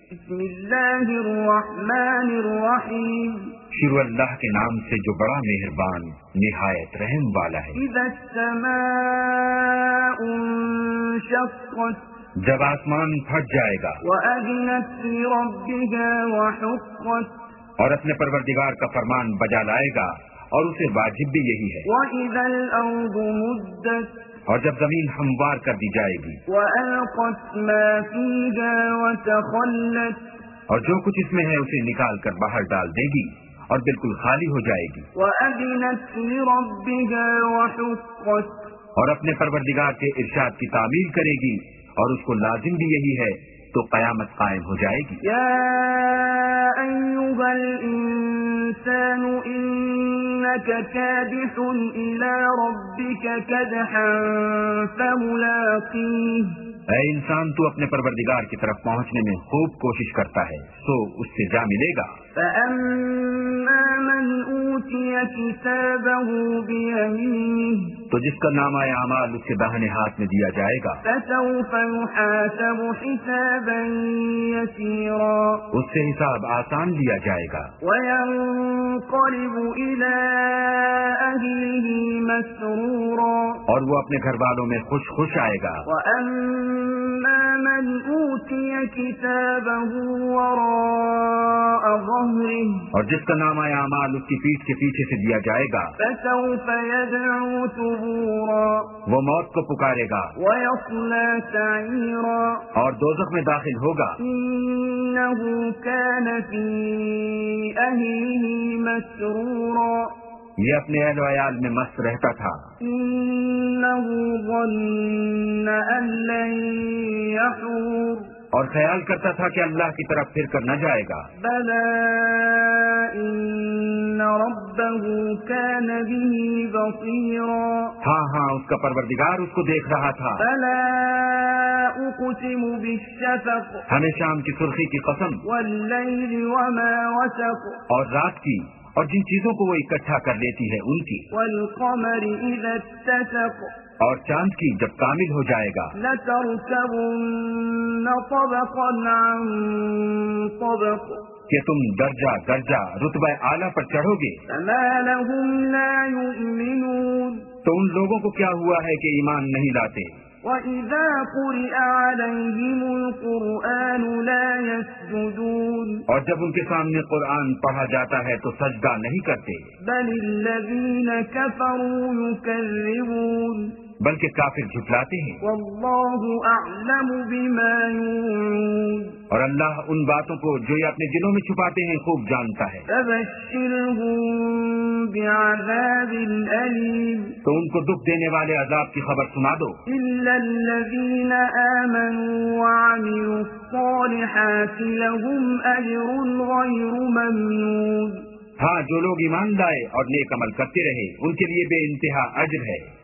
بسم اللہ الرحمن الرحیم شروع اللہ کے نام سے جو بڑا مہربان نہایت رحم والا ہے۔ اذا السماء انشقت جب آسمان پھٹ جائے گا، وأذنت لربها وحقت اور اپنے پروردگار کا فرمان بجا لائے گا، اور اسے واجب بھی یہی ہے۔ وإذا الأرض مدت اور جب زمین ہموار کر دی جائے گی، وألقت ما فيها وتخلت اور جو کچھ اس میں ہے اسے نکال کر باہر ڈال دے گی اور بالکل خالی ہو جائے گی، وأذنت لربها وحقت اور اپنے پروردگار کے ارشاد کی تعمیل کرے گی، اور اس کو لازم بھی یہی ہے، تو قیامت قائم ہو جائے گی۔ یا ایھا الانسان انک کادح الی ربک کدحا فملاقیہ، اے انسان، تو اپنے پروردگار کی طرف پہنچنے میں خوب کوشش کرتا ہے، سو اس سے جا ملے گا۔ فأما من أوتي كتابه بيمينه تو جس کا نامہ اعمال اس کے داہنے ہاتھ میں دیا جائے گا، فسوف يحاسب حسابا يسيرا اس سے حساب آسان لیا جائے گا، وينقلب إلى أهله مسرورا، اور وہ اپنے گھر والوں میں خوش خوش آئے گا۔ وأما من أوتي كتابه وراء ظهره اور جس کا نامہ اعمال اس کی پیٹھ کے پیچھے سے دیا جائے گا، فسوف يدعو ثبورا وہ موت کو پکارے گا ويصلى سعيرا اور دوزخ میں داخل ہوگا۔ إنه كان في أهله مسرورا، یہ اپنے اہل و عیال میں مست رہتا تھا، إنه ظن أن لن يحور، اور خیال کرتا تھا کہ اللہ کی طرف پھر کر نہ جائے گا۔ بلى إن ربه كان به بصيرا، ہاں ہاں، اس کا پروردگار اس کو دیکھ رہا تھا۔ فلا أقسم بالشفق ہمیں شام کی سرخی کی قسم، والليل وما وسق، اور رات کی، اور جن چیزوں کو وہ اکٹھا کر لیتی ہے ان کی، والقمر إذا اتسق، اور چاند کی جب کامل ہو جائے گا۔ لتركبن طبقا عن طبق، کہ تم درجہ درجہ رتبہ اعلیٰ پر چڑھو گے، فما لهم لا يؤمنون، تو ان لوگوں کو کیا ہوا ہے کہ ایمان نہیں لاتے؟ وإذا قرئ عليهم القرآن لا يسجدون، اور جب ان کے سامنے قرآن پڑھا جاتا ہے تو سجدہ نہیں کرتے، بل الذين كفروا يكذبون، بلکہ کافر جھٹلاتے ہیں۔ والله أعلم بما يوعون، اور اللہ ان باتوں کو جو یہ اپنے دلوں میں چھپاتے ہیں خوب جانتا ہے۔ فبشرهم بعذاب أليم، تو ان کو دکھ دینے والے عذاب کی خبر سنا دو، إلا الذين آمنوا وعملوا الصالحات لهم أجر غير ممنون، ہاں جو لوگ ایمان لائے اور نیک عمل کرتے رہے ان کے لیے بے انتہا اجر ہے۔